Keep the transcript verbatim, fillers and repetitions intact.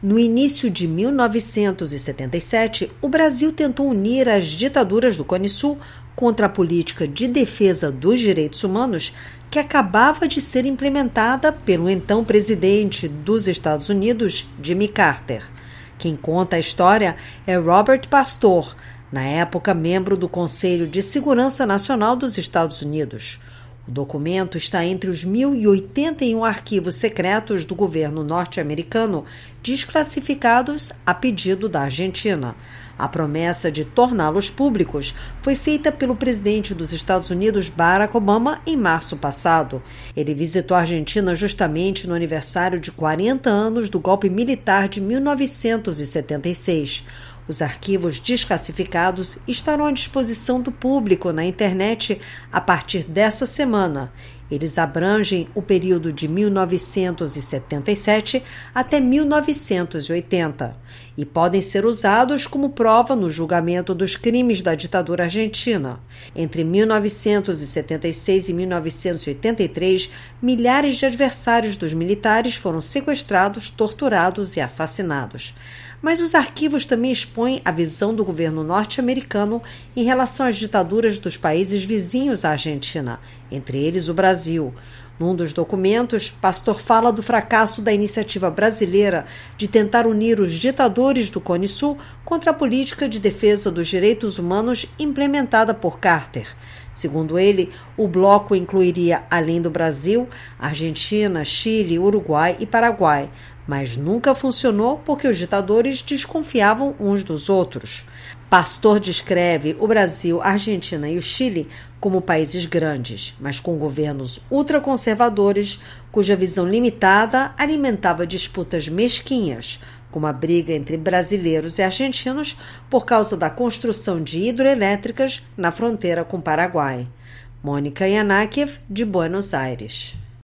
No início de mil novecentos e setenta e sete, o Brasil tentou unir as ditaduras do Cone Sul contra a política de defesa dos direitos humanos que acabava de ser implementada pelo então presidente dos Estados Unidos, Jimmy Carter. Quem conta a história é Robert Pastor, na época membro do Conselho de Segurança Nacional dos Estados Unidos. O documento está entre os mil e oitenta e um arquivos secretos do governo norte-americano, desclassificados a pedido da Argentina. A promessa de torná-los públicos foi feita pelo presidente dos Estados Unidos, Barack Obama, em março passado. Ele visitou a Argentina justamente no aniversário de quarenta anos do golpe militar de mil novecentos e setenta e seis. Os arquivos desclassificados estarão à disposição do público na internet a partir dessa semana. Eles abrangem o período de mil novecentos e setenta e sete até mil novecentos e oitenta e podem ser usados como prova no julgamento dos crimes da ditadura argentina. Entre mil novecentos e setenta e seis e mil novecentos e oitenta e três, milhares de adversários dos militares foram sequestrados, torturados e assassinados. Mas os arquivos também expõem a visão do governo norte-americano em relação às ditaduras dos países vizinhos à Argentina, entre eles o Brasil. Num dos documentos, Pastor fala do fracasso da iniciativa brasileira de tentar unir os ditadores do Cone Sul contra a política de defesa dos direitos humanos implementada por Carter. Segundo ele, o bloco incluiria, além do Brasil, Argentina, Chile, Uruguai e Paraguai, mas nunca funcionou porque os ditadores desconfiavam uns dos outros. Pastor descreve o Brasil, a Argentina e o Chile como países grandes, mas com governos ultraconservadores, cuja visão limitada alimentava disputas mesquinhas, como a briga entre brasileiros e argentinos por causa da construção de hidroelétricas na fronteira com o Paraguai. Mônica Yanakiev, de Buenos Aires.